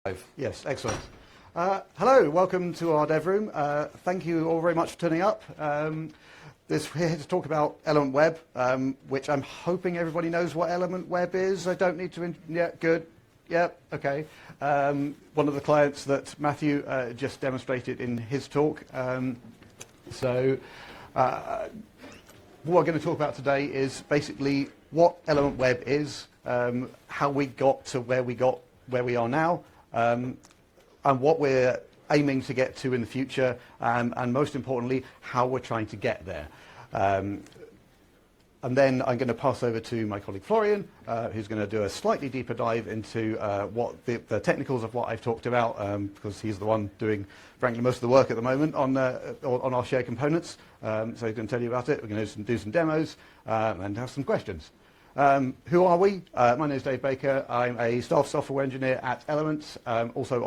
Yes, excellent. Hello, welcome to our dev room. Thank you all very much for turning up. We're here to talk about Element Web, which I'm hoping everybody knows what Element Web is. I don't need to... Yeah, good. Yeah, okay. One of the clients that Matthew just demonstrated in his talk. What we're going to talk about today is basically what Element Web is, how we got to where we are now, and what we're aiming to get to in the future, and most importantly, how we're trying to get there. And then I'm going to pass over to my colleague Florian, who's going to do a slightly deeper dive into what the technicals of what I've talked about, because he's the one doing, frankly, most of the work at the moment on our shared components. So he's going to tell you about it. We're going to do some demos and have some questions. Who are we? My name is Dave Baker. I'm a staff software engineer at Element, also